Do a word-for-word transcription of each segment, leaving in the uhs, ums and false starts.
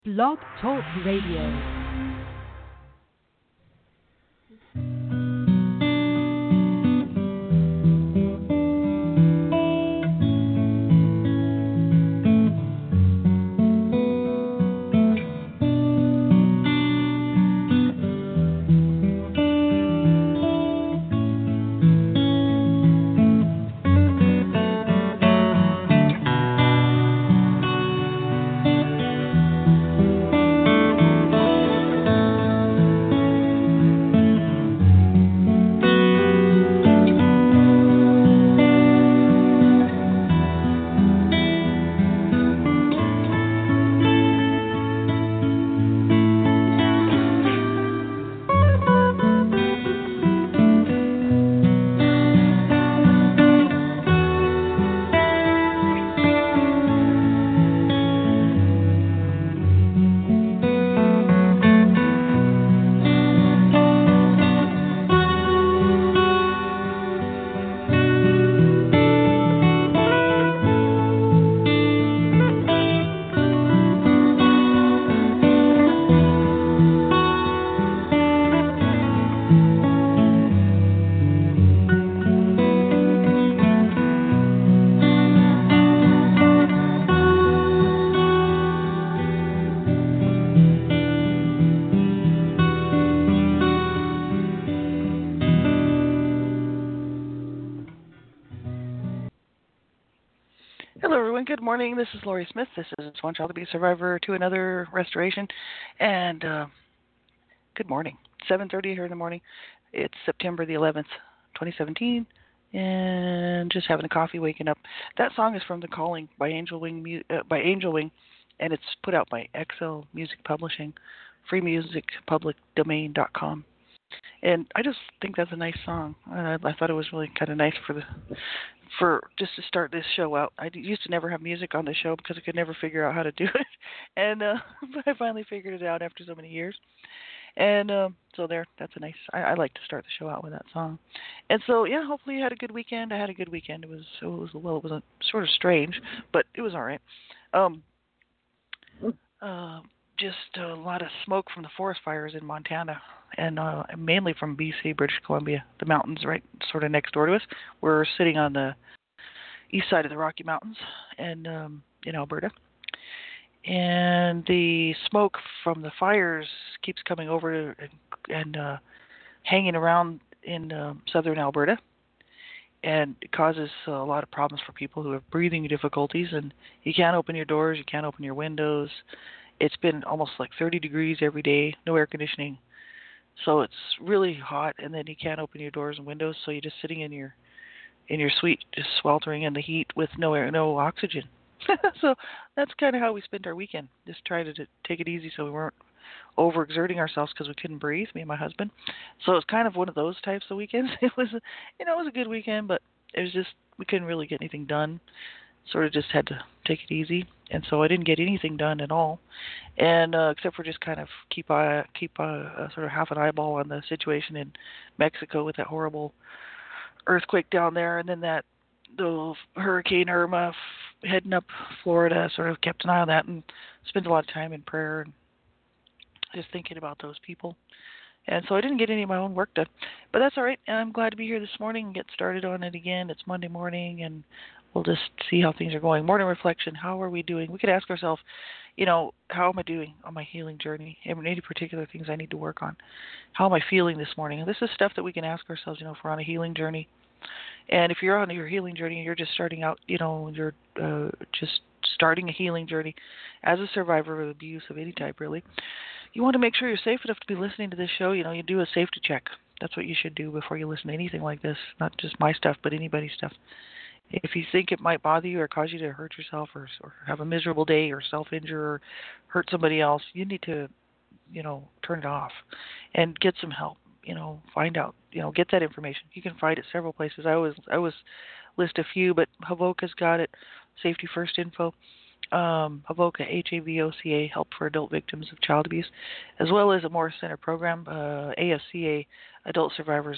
Blog Talk Radio. Good morning. This is Lori Smith. This is One Child Abuse Survivor to Another Restoration. And uh, good morning. seven thirty here in the morning. It's September the eleventh, twenty seventeen. And just having a coffee, waking up. That song is from The Calling by Angel Wing, uh, by Angel Wing, and it's put out by X L Music Publishing, free music public domain dot com. And I just think that's a nice song. I, I thought it was really kind of nice for the for just to start this show out. I used to never have music on the show because I could never figure out how to do it, and uh, but I finally figured it out after so many years. And uh, so there, that's a nice. I, I like to start the show out with that song. And so yeah, hopefully you had a good weekend. I had a good weekend. It was it was well, it was a, sort of strange, but it was all right. Um, uh, just a lot of smoke from the forest fires in Montana, and uh, mainly from B C, British Columbia, the mountains right sort of next door to us. We're sitting on the east side of the Rocky Mountains and um, in Alberta. And the smoke from the fires keeps coming over and, and uh, hanging around in uh, southern Alberta. And it causes a lot of problems for people who have breathing difficulties. And you can't open your doors, you can't open your windows. It's been almost like thirty degrees every day, no air conditioning. So it's really hot, and then you can't open your doors and windows, so you're just sitting in your in your suite, just sweltering in the heat with no air, no oxygen. So that's kind of how we spent our weekend, just trying to, to take it easy so we weren't overexerting ourselves because we couldn't breathe, me and my husband. So it was kind of one of those types of weekends. It was, a, you know, it was a good weekend, but it was just we couldn't really get anything done. Sort of just had to take it easy, and so I didn't get anything done at all, and uh, except for just kind of keep uh, keep uh, uh, sort of half an eyeball on the situation in Mexico with that horrible earthquake down there, and then that the Hurricane Irma f- heading up Florida. Sort of kept an eye on that and spent a lot of time in prayer and just thinking about those people. And so I didn't get any of my own work done, but that's all right. And I'm glad to be here this morning and get started on it again. It's Monday morning, and we'll just see how things are going. Morning reflection, how are we doing? We could ask ourselves, you know, how am I doing on my healing journey? Any particular things I need to work on? How am I feeling this morning? And this is stuff that we can ask ourselves, you know, if we're on a healing journey. And if you're on your healing journey and you're just starting out, you know, you're uh, just starting a healing journey as a survivor of abuse of any type, really, you want to make sure you're safe enough to be listening to this show. You know, you do a safety check. That's what you should do before you listen to anything like this, not just my stuff, but anybody's stuff. If you think it might bother you or cause you to hurt yourself or, or have a miserable day or self-injure or hurt somebody else, you need to, you know, turn it off and get some help. You know, find out, you know, get that information. You can find it several places. I always, I always list a few, but Havoca's got it. Safety First Info. Um, Havoca, H A V O C A, Help for Adult Victims of Child Abuse, as well as a Morris Center program, uh, A F C A, Adult Survivors of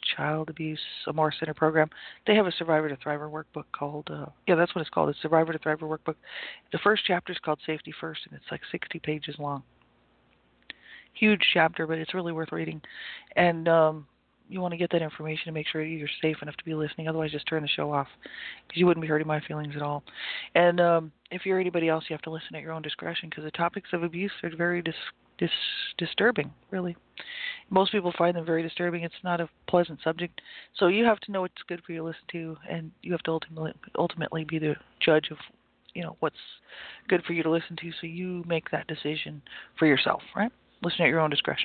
Child Abuse Amore Center program. They have a Survivor to Thriver workbook called, uh, yeah, that's what it's called, the Survivor to Thriver workbook. The first chapter is called Safety First, and it's like sixty pages long. Huge chapter, but it's really worth reading. And um, you want to get that information to make sure you're safe enough to be listening. Otherwise, just turn the show off because you wouldn't be hurting my feelings at all. And um, if you're anybody else, you have to listen at your own discretion because the topics of abuse are very dis- dis- disturbing, really. Most people find them very disturbing. It's not a pleasant subject. So you have to know what's good for you to listen to, and you have to ultimately, ultimately be the judge of, you know, what's good for you to listen to, so you make that decision for yourself, right? Listen at your own discretion.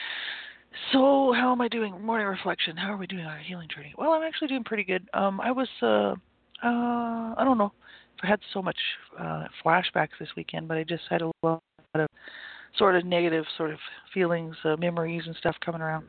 So how am I doing? Morning reflection. How are we doing on our healing journey? Well, I'm actually doing pretty good. Um, I was, uh, uh, I don't know if I had so much uh, flashbacks this weekend, but I just had a lot of sort of negative sort of feelings, uh, memories and stuff coming around.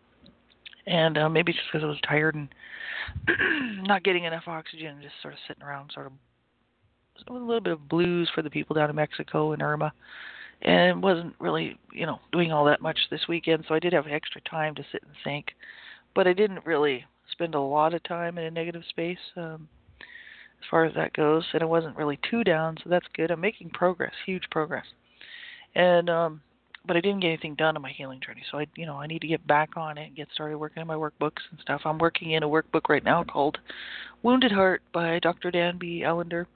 And uh, maybe just because I was tired and not getting enough oxygen, just sort of sitting around, sort of a little bit of blues for the people down in Mexico and Irma. And wasn't really, you know, doing all that much this weekend, so I did have extra time to sit and think. But I didn't really spend a lot of time in a negative space um, as far as that goes, and I wasn't really too down, so that's good. I'm making progress, huge progress. And um, but I didn't get anything done on my healing journey, so I, you know, I need to get back on it and get started working on my workbooks and stuff. I'm working in a workbook right now called Wounded Heart by Doctor Dan B. Allender,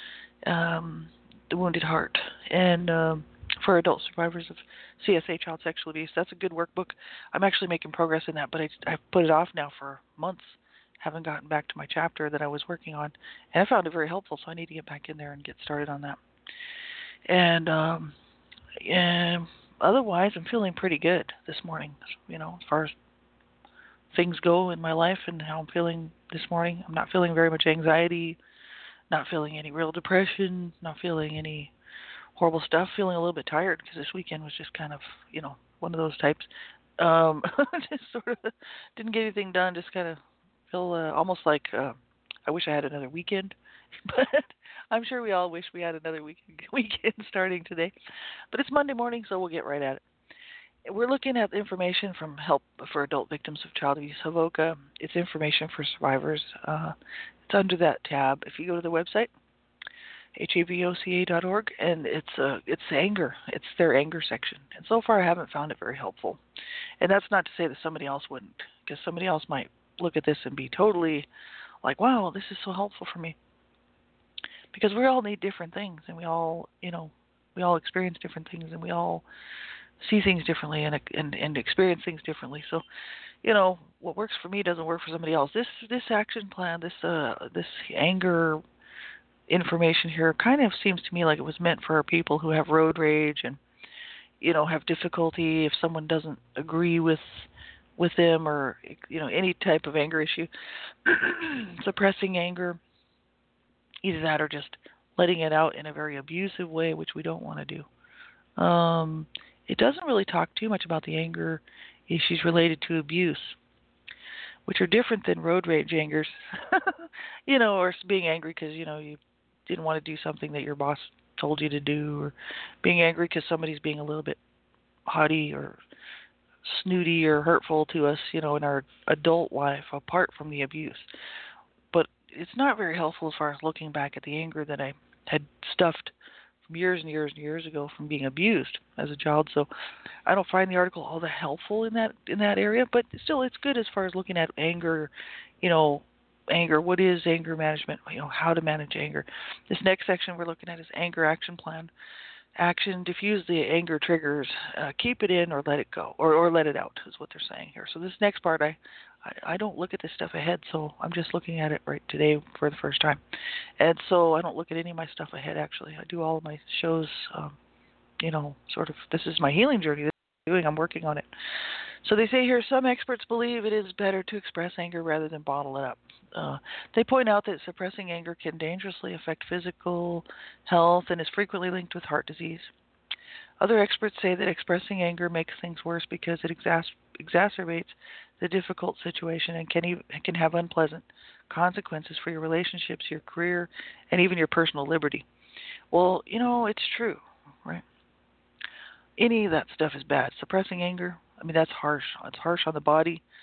um, The Wounded Heart, and um, for adult survivors of C S A, child sexual abuse. That's a good workbook. I'm actually making progress in that, but I, I've put it off now for months. Haven't gotten back to my chapter that I was working on, and I found it very helpful, so I need to get back in there and get started on that. And, um, and otherwise, I'm feeling pretty good this morning, you know, as far as things go in my life and how I'm feeling this morning. I'm not feeling very much anxiety, not feeling any real depression, not feeling any horrible stuff, feeling a little bit tired because this weekend was just kind of, you know, one of those types. Um, just sort of didn't get anything done, just kind of feel uh, almost like uh, I wish I had another weekend. But I'm sure we all wish we had another week- weekend starting today. But it's Monday morning, so we'll get right at it. We're looking at information from Help for Adult Victims of Child Abuse, HAVOCA. It's information for survivors. Uh, it's under that tab. If you go to the website, H A V O C A dot org, and it's uh, it's anger. It's their anger section. And so far I haven't found it very helpful. And that's not to say that somebody else wouldn't, because somebody else might look at this and be totally like, wow, this is so helpful for me. Because we all need different things, and we all, you know, we all experience different things, and we all see things differently and and, and experience things differently. So, you know, what works for me doesn't work for somebody else. This this action plan, this uh this anger information here kind of seems to me like it was meant for people who have road rage and, you know, have difficulty if someone doesn't agree with with them, or, you know, any type of anger issue. Suppressing anger, either that or just letting it out in a very abusive way, which we don't want to do. Um, it doesn't really talk too much about the anger issues related to abuse, which are different than road rage angers, you know, or being angry because, you know, you didn't want to do something that your boss told you to do, or being angry because somebody's being a little bit haughty or snooty or hurtful to us, you know, in our adult life apart from the abuse. But it's not very helpful as far as looking back at the anger that I had stuffed from years and years and years ago from being abused as a child. So I don't find the article all that helpful in that in that area, but still it's good as far as looking at anger, you know, anger. What is anger management? You know, how to manage anger. This next section we're looking at is anger action plan. Action, diffuse the anger triggers, uh, keep it in or let it go, or, or let it out is what they're saying here. So this next part, I, I, I don't look at this stuff ahead, so I'm just looking at it right today for the first time. And so I don't look at any of my stuff ahead, actually. I do all of my shows, um, you know, sort of, this is my healing journey that I'm doing. I'm working on it. So they say here, some experts believe it is better to express anger rather than bottle it up. Uh, they point out that suppressing anger can dangerously affect physical health and is frequently linked with heart disease. Other experts say that expressing anger makes things worse because it exas- exacerbates the difficult situation and can even, can have unpleasant consequences for your relationships, your career, and even your personal liberty. Well, you know, it's true, right? Any of that stuff is bad. Suppressing anger, I mean, that's harsh. It's harsh on the body.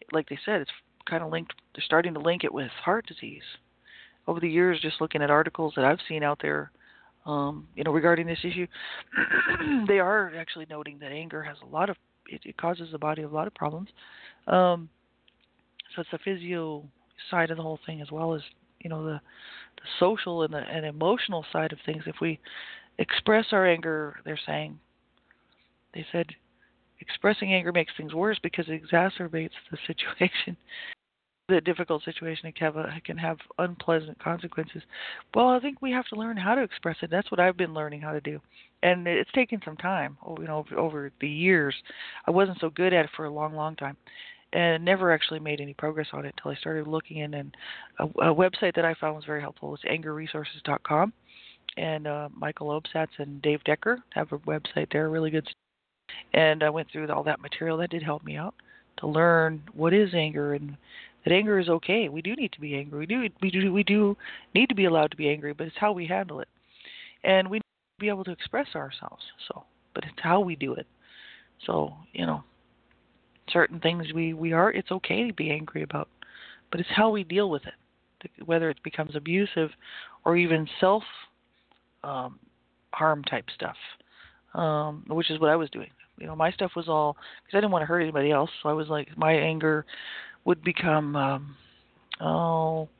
like they said, it's kind of linked. They're starting to link it with heart disease. Over the years, just looking at articles that I've seen out there, um, you know, regarding this issue, they are actually noting that anger has a lot of it, it causes the body a lot of problems. Um, so it's the physio side of the whole thing as well as you know the the social and the and emotional side of things. If we express our anger, they're saying they said expressing anger makes things worse because it exacerbates the situation. The difficult situation it can have, a, it can have unpleasant consequences. Well, I think we have to learn how to express it. That's what I've been learning how to do, and it's taken some time. You know, over the years, I wasn't so good at it for a long, long time, and never actually made any progress on it until I started looking in. And a, a website that I found was very helpful was anger resources dot com, and uh, Michael Obsatz and Dave Decker have a website there, really good. And I went through all that material. That did help me out to learn what is anger and that anger is okay. We do need to be angry. We do we do we do need to be allowed to be angry, but it's how we handle it. And we need to be able to express ourselves. So, but it's how we do it. So, you know, certain things we, we are it's okay to be angry about, but it's how we deal with it. Whether it becomes abusive or even self um, harm type stuff. Um, which is what I was doing. You know, my stuff was all because I didn't want to hurt anybody else. So I was like, my anger would become um, oh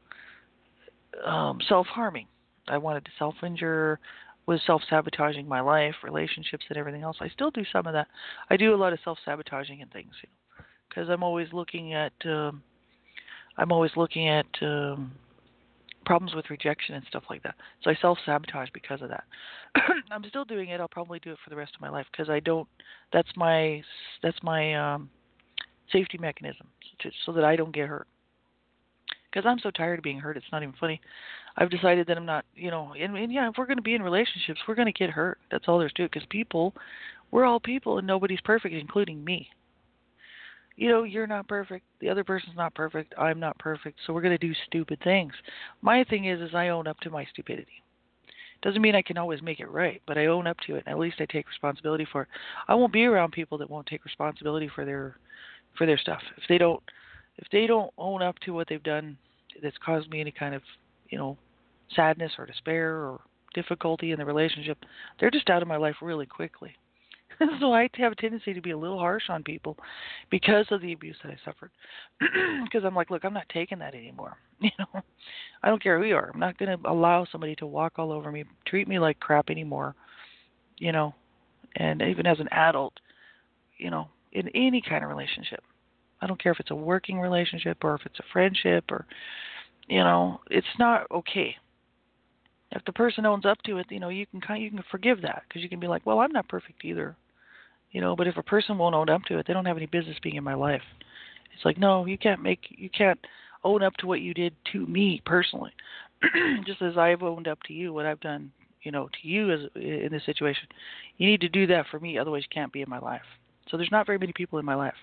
um, self-harming. I wanted to self-injure, was self-sabotaging my life, relationships, and everything else. I still do some of that. I do a lot of self-sabotaging and things, you know, because I'm always looking at um, I'm always looking at um, problems with rejection and stuff like that. So I self-sabotage because of that. I'm still doing it. I'll probably do it for the rest of my life because I don't. That's my that's my um, safety mechanism to, so that I don't get hurt. Because I'm so tired of being hurt, it's not even funny. I've decided that I'm not, you know, and, and yeah, if we're going to be in relationships, we're going to get hurt. That's all there's to it. Because people, we're all people, and nobody's perfect, including me. You know, you're not perfect. The other person's not perfect. I'm not perfect. So we're going to do stupid things. My thing is, is I own up to my stupidity. Doesn't mean I can always make it right, but I own up to it, and at least I take responsibility for it. I won't be around people that won't take responsibility for their for their stuff. If they don't if they don't own up to what they've done that's caused me any kind of, you know, sadness or despair or difficulty in the relationship, they're just out of my life really quickly. So I have a tendency to be a little harsh on people because of the abuse that I suffered. Because I'm like, look, I'm not taking that anymore. You know, I don't care who you are. I'm not going to allow somebody to walk all over me, treat me like crap anymore. You know, and even as an adult, you know, in any kind of relationship. I don't care if it's a working relationship or if it's a friendship or, you know, it's not okay. If the person owns up to it, you know, you can kind of, you can forgive that because you can be like, well, I'm not perfect either. You know, but if a person won't own up to it, they don't have any business being in my life. It's like, no, you can't make, you can't own up to what you did to me personally. Just as I've owned up to you, what I've done, you know, to you as in this situation. You need to do that for me, otherwise you can't be in my life. So there's not very many people in my life,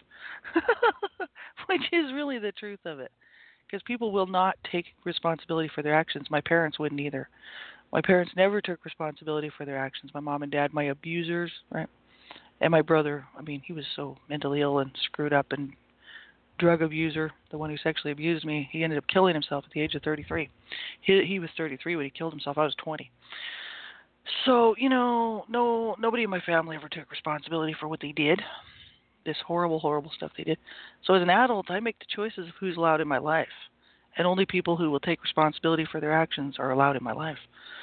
which is really the truth of it. Because people will not take responsibility for their actions. My parents wouldn't either. My parents never took responsibility for their actions. My mom and dad, my abusers, right? And my brother, I mean, he was so mentally ill and screwed up and drug abuser, the one who sexually abused me. He ended up killing himself at the age of thirty-three. He, he was thirty-three when he killed himself. I was twenty. So, you know, no, nobody in my family ever took responsibility for what they did. This horrible, horrible stuff they did. So as an adult, I make the choices of who's allowed in my life. And only people who will take responsibility for their actions are allowed in my life.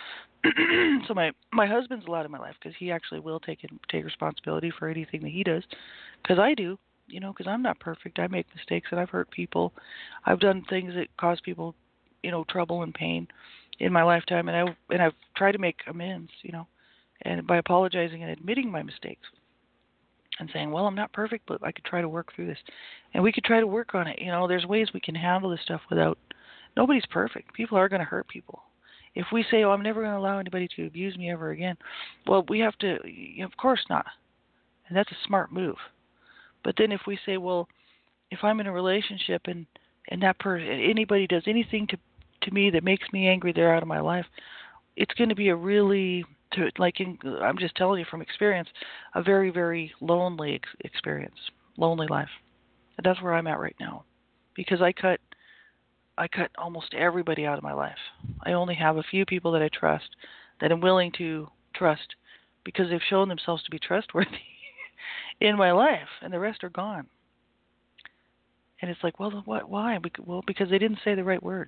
So my, my husband's allowed in my life because he actually will take it, take responsibility for anything that he does. Because I do, you know, because I'm not perfect. I make mistakes and I've hurt people. I've done things that cause people, you know, trouble and pain in my lifetime. And, I, and I've tried to make amends, you know, and by apologizing and admitting my mistakes. And saying, well, I'm not perfect, but I could try to work through this. And we could try to work on it. You know, there's ways we can handle this stuff without, nobody's perfect. People are going to hurt people. If we say, oh, I'm never going to allow anybody to abuse me ever again, well, we have to, you know, of course not. And that's a smart move. But then if we say, well, if I'm in a relationship and, and that person, anybody does anything to, to me that makes me angry, they're out of my life, it's going to be a really, to, like in, I'm just telling you from experience, a very, very lonely ex- experience, lonely life. And that's where I'm at right now. because I cut I cut almost everybody out of my life. I only have a few people that I trust, that I'm willing to trust, because they've shown themselves to be trustworthy in my life, and the rest are gone. And it's like, well, what? Why? Well, because they didn't say the right words.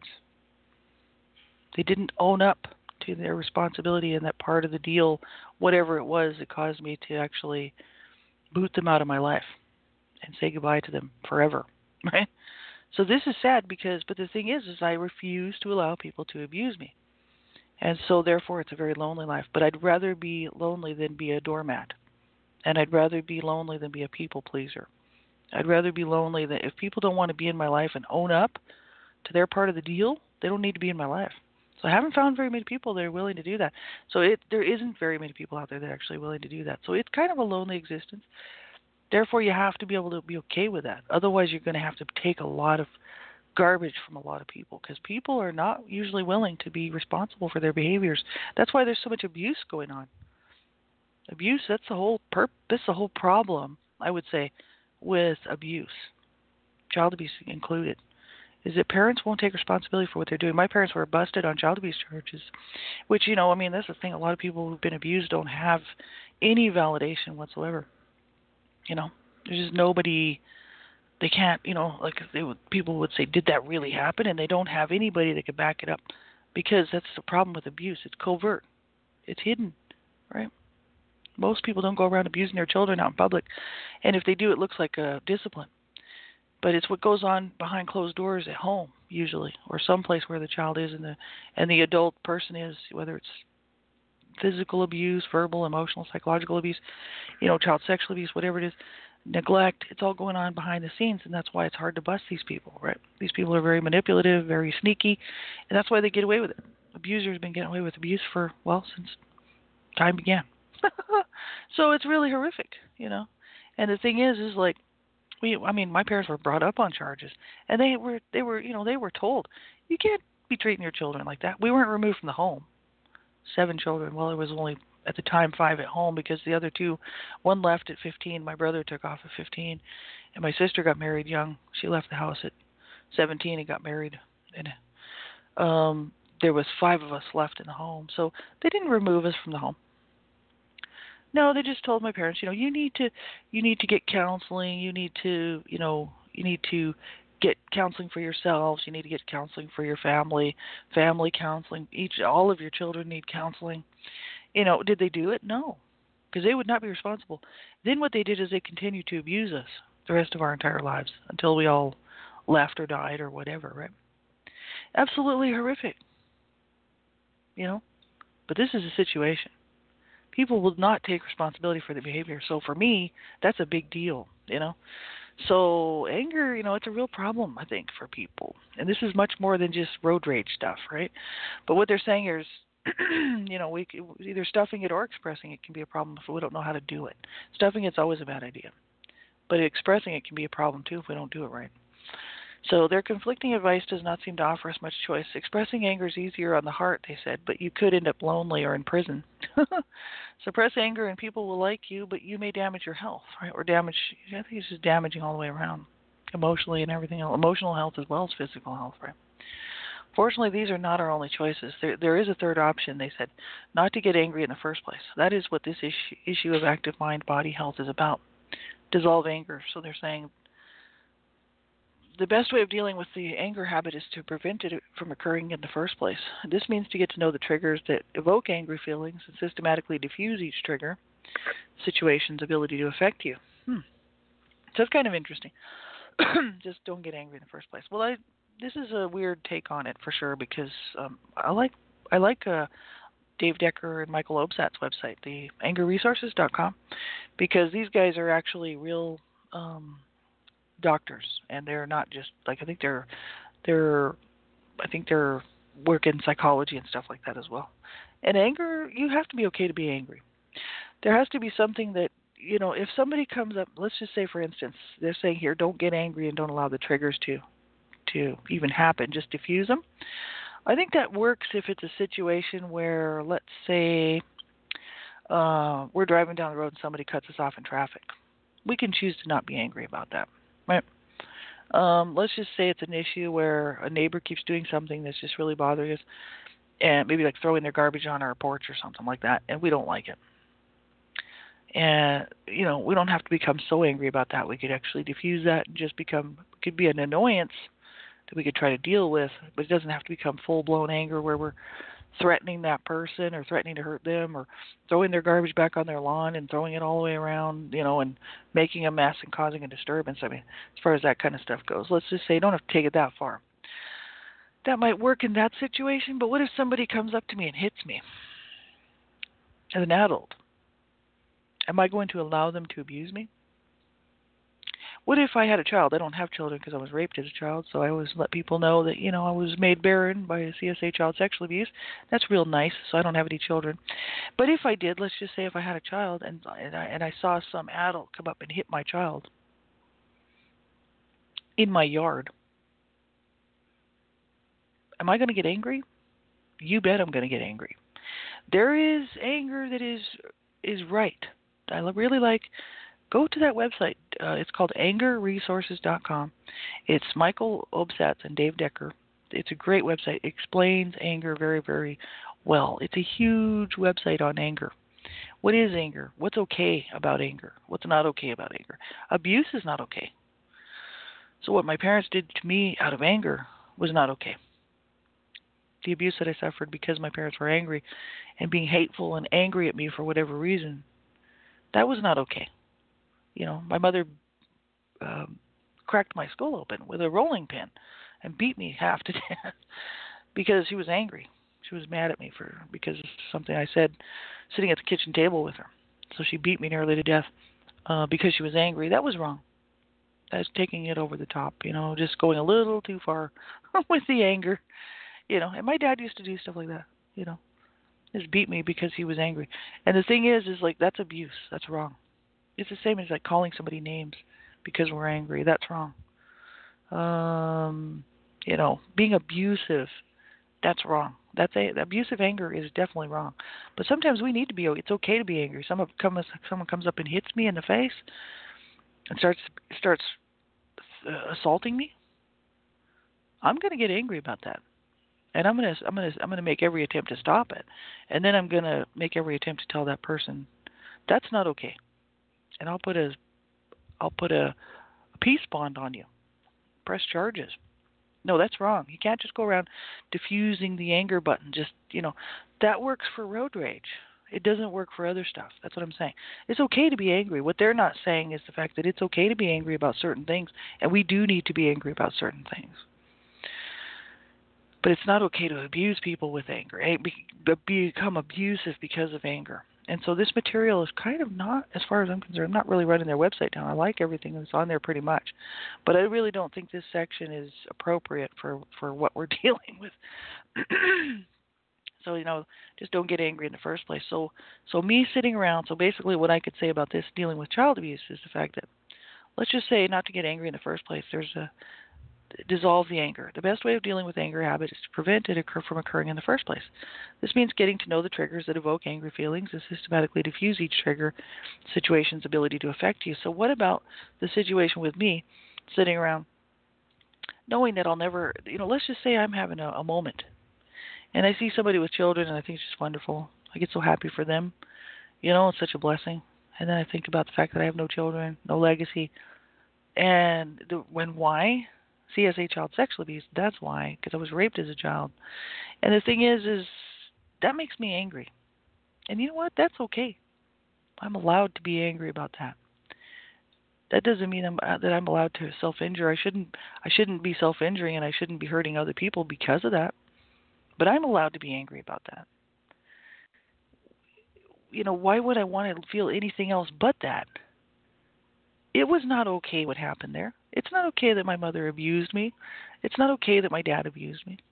They didn't own up to their responsibility in that part of the deal, whatever it was that caused me to actually boot them out of my life and say goodbye to them forever, right? So this is sad because, but the thing is, is I refuse to allow people to abuse me. And so therefore it's a very lonely life. But I'd rather be lonely than be a doormat. And I'd rather be lonely than be a people pleaser. I'd rather be lonely than, if people don't want to be in my life and own up to their part of the deal, they don't need to be in my life. So I haven't found very many people that are willing to do that. So it there isn't very many people out there that are actually willing to do that. So it's kind of a lonely existence. Therefore, you have to be able to be okay with that. Otherwise, you're going to have to take a lot of garbage from a lot of people, because people are not usually willing to be responsible for their behaviors. That's why there's so much abuse going on. Abuse, that's the whole perp- that's the whole problem, I would say, with abuse, child abuse included, is that parents won't take responsibility for what they're doing. My parents were busted on child abuse charges, which, you know, I mean, that's the thing. A lot of people who've been abused don't have any validation whatsoever. You know, there's just nobody, they can't, you know, like they would, people would say, did that really happen? And they don't have anybody that could back it up, because that's the problem with abuse. It's covert. It's hidden, right? Most people don't go around abusing their children out in public. And if they do, it looks like a discipline. But it's what goes on behind closed doors at home, usually, or someplace where the child is and the and the adult person is, whether it's physical abuse, verbal, emotional, psychological abuse, you know, child sexual abuse, whatever it is, neglect. It's all going on behind the scenes, and that's why it's hard to bust these people, right? These people are very manipulative, very sneaky, and that's why they get away with it. Abusers have been getting away with abuse for, well, since time began. So it's really horrific, you know. And the thing is, is like, we, I mean, my parents were brought up on charges, and they were, they were, you know, they were told, you can't be treating your children like that. We weren't removed from the home. Seven children. Well, it was only at the time five at home, because the other two, one left at fifteen. My brother took off at fifteen, and my sister got married young. She left the house at seventeen and got married. And um, there was five of us left in the home, so they didn't remove us from the home. No, they just told my parents, you know, you need to, you need to get counseling. You need to, you know, you need to get counseling for yourselves. You need to get counseling for your family, family counseling. Each, all of your children need counseling. You know, did they do it? No, because they would not be responsible. Then what they did is they continued to abuse us the rest of our entire lives until we all left or died or whatever, right? Absolutely horrific, you know. But this is a situation. People will not take responsibility for their behavior. So for me, that's a big deal, you know. So anger, you know, it's a real problem, I think, for people. And this is much more than just road rage stuff, right? But what they're saying is, you know, we either stuffing it or expressing it can be a problem if we don't know how to do it. Stuffing it's always a bad idea. But expressing it can be a problem, too, if we don't do it right. So their conflicting advice does not seem to offer us much choice. Expressing anger is easier on the heart, they said, but you could end up lonely or in prison. Suppress anger and people will like you, but you may damage your health, right? Or damage, I think it's just damaging all the way around, emotionally and everything else, emotional health as well as physical health, right? Fortunately, these are not our only choices. There, there is a third option, they said, not to get angry in the first place. That is what this issue, issue of active mind-body health is about. Dissolve anger. So they're saying the best way of dealing with the anger habit is to prevent it from occurring in the first place. This means to get to know the triggers that evoke angry feelings and systematically diffuse each trigger, situation's ability to affect you. Hmm. So it's kind of interesting. Just don't get angry in the first place. Well, I, this is a weird take on it for sure, because um, I like I like uh, Dave Decker and Michael Obsat's website, the anger resources dot com, because these guys are actually real um, doctors, and they're not just like, I think they're they're I think they're work in psychology and stuff like that as well. And anger, you have to be okay to be angry. There has to be something that, you know, if somebody comes up, let's just say, for instance, they're saying here, don't get angry and don't allow the triggers to to even happen, just diffuse them. I think that works if it's a situation where, let's say, uh, we're driving down the road and somebody cuts us off in traffic. We can choose to not be angry about that, right? Um, let's just say it's an issue where a neighbor keeps doing something that's just really bothering us, and maybe like throwing their garbage on our porch or something like that, and we don't like it. And you know, we don't have to become so angry about that. We could actually diffuse that and just become it could be an annoyance that we could try to deal with, but it doesn't have to become full blown anger where we're threatening that person or threatening to hurt them or throwing their garbage back on their lawn and throwing it all the way around, you know, and making a mess and causing a disturbance. I mean, as far as that kind of stuff goes, let's just say you don't have to take it that far. That might work in that situation, but what if somebody comes up to me and hits me as an adult? Am I going to allow them to abuse me? What if I had a child? I don't have children because I was raped as a child, so I always let people know that, you know, I was made barren by a C S A child sexual abuse. That's real nice, so I don't have any children. But if I did, let's just say if I had a child and and I, and I saw some adult come up and hit my child in my yard, am I going to get angry? You bet I'm going to get angry. There is anger that is is right. I really like, go to that website. Uh, it's called anger resources dot com. It's Michael Obsatz and Dave Decker. It's a great website. It explains anger very, very well. It's a huge website on anger. What is anger? What's okay about anger? What's not okay about anger? Abuse is not okay. So what my parents did to me out of anger was not okay. The abuse that I suffered because my parents were angry and being hateful and angry at me for whatever reason, that was not okay. You know, my mother um, cracked my skull open with a rolling pin and beat me half to death because she was angry. She was mad at me for because of something I said sitting at the kitchen table with her. So she beat me nearly to death uh, because she was angry. That was wrong. That was taking it over the top, you know, just going a little too far with the anger. You know, and my dad used to do stuff like that, you know, just beat me because he was angry. And the thing is, is like, that's abuse. That's wrong. It's the same as like calling somebody names because we're angry. That's wrong. Um, you know, being abusive, that's wrong. That's a, abusive anger is definitely wrong. But sometimes we need to be, it's okay to be angry. Someone comes, someone comes up and hits me in the face and starts, starts uh, assaulting me. I'm going to get angry about that. And I'm gonna, I'm gonna, I'm gonna make every attempt to stop it, and then I'm gonna make every attempt to tell that person that's not okay, and I'll put a, I'll put a, a peace bond on you, press charges. No, that's wrong. You can't just go around diffusing the anger button. Just, you know, that works for road rage. It doesn't work for other stuff. That's what I'm saying. It's okay to be angry. What they're not saying is the fact that it's okay to be angry about certain things, and we do need to be angry about certain things. But it's not okay to abuse people with anger, become abusive because of anger. And so this material is kind of not, as far as I'm concerned, I'm not really running their website down. I like everything that's on there pretty much. But I really don't think this section is appropriate for, for what we're dealing with. So, you know, just don't get angry in the first place. So, so me sitting around, so basically what I could say about this dealing with child abuse is the fact that, let's just say not to get angry in the first place. There's a dissolve the anger. The best way of dealing with anger habit is to prevent it occur from occurring in the first place. This means getting to know the triggers that evoke angry feelings and systematically diffuse each trigger situation's ability to affect you. So what about the situation with me sitting around knowing that I'll never, you know, let's just say I'm having a, a moment and I see somebody with children and I think it's just wonderful. I get so happy for them. You know, it's such a blessing. And then I think about the fact that I have no children, no legacy. And the, when why? C S A child sexual abuse, that's why, because I was raped as a child. And the thing is, is that makes me angry. And you know what? That's okay. I'm allowed to be angry about that. That doesn't mean I'm, uh, that I'm allowed to self-injure. I shouldn't, I shouldn't be self-injuring and I shouldn't be hurting other people because of that. But I'm allowed to be angry about that. You know, why would I want to feel anything else but that? It was not okay what happened there. It's not okay that my mother abused me. It's not okay that my dad abused me.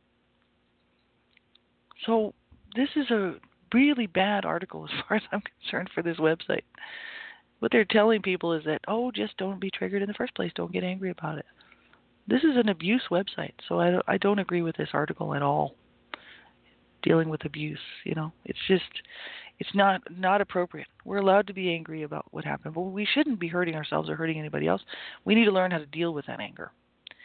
So this is a really bad article as far as I'm concerned for this website. What they're telling people is that, oh, just don't be triggered in the first place. Don't get angry about it. This is an abuse website, so I don't, I don't agree with this article at all. Dealing with abuse, you know, it's just, it's not not appropriate. We're allowed to be angry about what happened, but we shouldn't be hurting ourselves or hurting anybody else. We need to learn how to deal with that anger.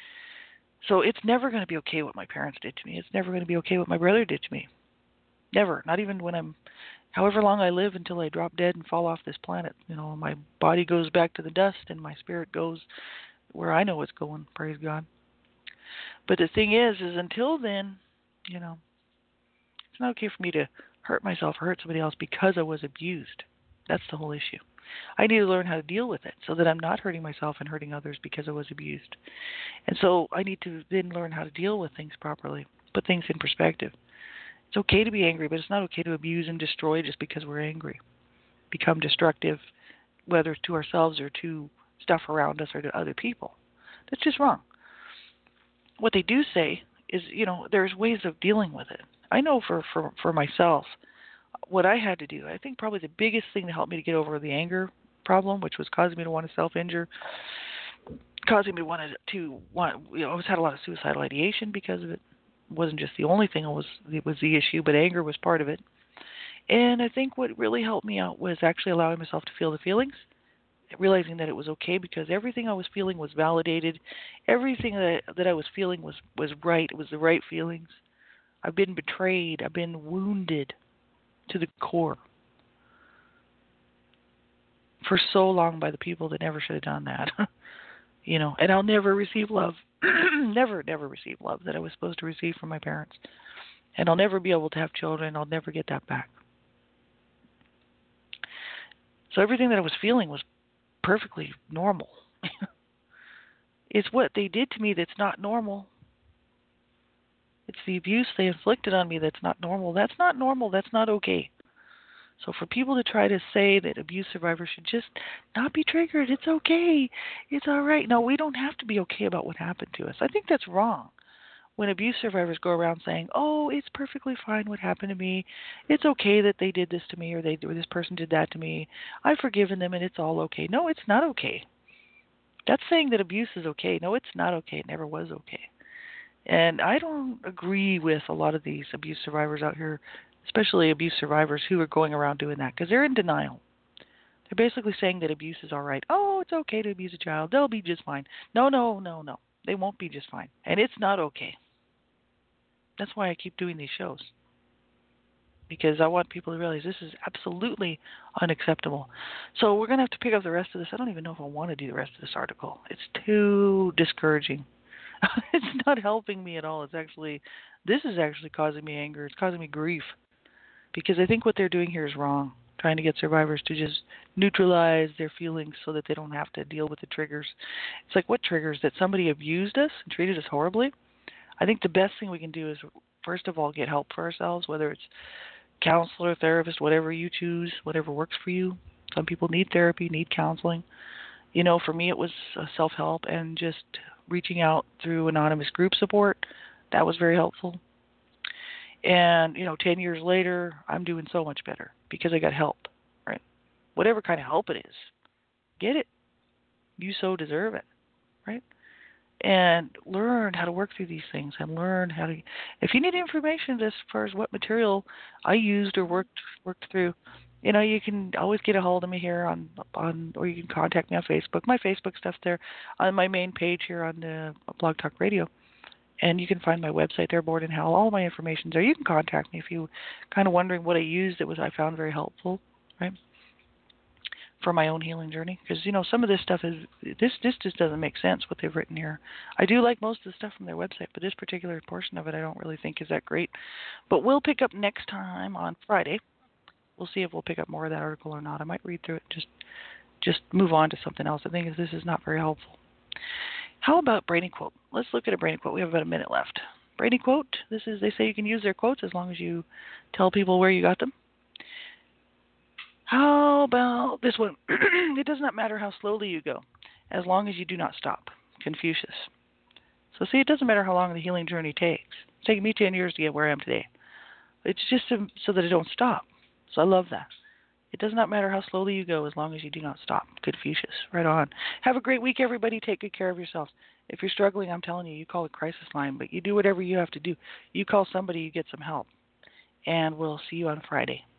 So it's never going to be okay what my parents did to me. It's never going to be okay what my brother did to me. Never. Not even when I'm, however long I live until I drop dead and fall off this planet. You know, my body goes back to the dust and my spirit goes where I know it's going. Praise God. But the thing is, is until then, you know, it's not okay for me to hurt myself or hurt somebody else because I was abused. That's the whole issue. I need to learn how to deal with it so that I'm not hurting myself and hurting others because I was abused. And so I need to then learn how to deal with things properly, put things in perspective. It's okay to be angry, but it's not okay to abuse and destroy just because we're angry. Become destructive, whether it's to ourselves or to stuff around us or to other people. That's just wrong. What they do say is, you know, there's ways of dealing with it. I know for, for, for myself, what I had to do, I think probably the biggest thing to help me to get over the anger problem, which was causing me to want to self-injure, causing me to want to want, you know, I always had a lot of suicidal ideation because of it. It wasn't just the only thing it was it was the issue, but anger was part of it. And I think what really helped me out was actually allowing myself to feel the feelings, realizing that it was okay because everything I was feeling was validated. Everything that that I was feeling was, was right. It was the right feelings. I've been betrayed. I've been wounded to the core for so long by the people that never should have done that. You know, and I'll never receive love. never, never receive love that I was supposed to receive from my parents. And I'll never be able to have children. I'll never get that back. So everything that I was feeling was perfectly normal. It's what they did to me that's not normal. It's the abuse they inflicted on me that's not normal. That's not normal. That's not okay. So for people to try to say that abuse survivors should just not be triggered, it's okay, it's all right. No, we don't have to be okay about what happened to us. I think that's wrong. When abuse survivors go around saying, oh, it's perfectly fine what happened to me. It's okay that they did this to me or they or this person did that to me. I've forgiven them and it's all okay. No, it's not okay. That's saying that abuse is okay. No, it's not okay. It never was okay. And I don't agree with a lot of these abuse survivors out here, especially abuse survivors who are going around doing that because they're in denial. They're basically saying that abuse is all right. Oh, it's okay to abuse a child. They'll be just fine. No, no, no, no. They won't be just fine. And it's not okay. That's why I keep doing these shows. Because I want people to realize this is absolutely unacceptable. So we're going to have to pick up the rest of this. I don't even know if I want to do the rest of this article. It's too discouraging. It's not helping me at all. It's actually, this is actually causing me anger. It's causing me grief. Because I think what they're doing here is wrong. Trying to get survivors to just neutralize their feelings so that they don't have to deal with the triggers. It's like, what triggers? That somebody abused us and treated us horribly? I think the best thing we can do is, first of all, get help for ourselves, whether it's counselor, therapist, whatever you choose, whatever works for you. Some people need therapy, need counseling. You know, for me it was uh, self-help and just reaching out through anonymous group support. That was very helpful. And, you know, ten years later, I'm doing so much better because I got help, right? Whatever kind of help it is, get it. You so deserve it, right? And learn how to work through these things and learn how to, if you need information as far as what material I used or worked worked through, you know, you can always get a hold of me here on, on or you can contact me on Facebook. My Facebook stuff's there on my main page here on the Blog Talk Radio. And you can find my website there, Bored in Hell. All my information's there. You can contact me if you kind of wondering what I used that was I found very helpful, right, for my own healing journey. Because, you know, some of this stuff is, this, this just doesn't make sense, what they've written here. I do like most of the stuff from their website, but this particular portion of it I don't really think is that great. But we'll pick up next time on Friday. We'll see if we'll pick up more of that article or not. I might read through it and just, just move on to something else. I think this is not very helpful. How about Brainy Quote? Let's look at a Brainy Quote. We have about a minute left. Brainy Quote, this is, they say you can use their quotes as long as you tell people where you got them. How about this one? It does not matter how slowly you go, as long as you do not stop. Confucius. So see, it doesn't matter how long the healing journey takes. It's taken me ten years to get where I am today. It's just so that I don't stop. So I love that. It does not matter how slowly you go as long as you do not stop. Confucius. Right on. Have a great week, everybody. Take good care of yourselves. If you're struggling, I'm telling you, you call a crisis line, but you do whatever you have to do. You call somebody, you get some help. And we'll see you on Friday.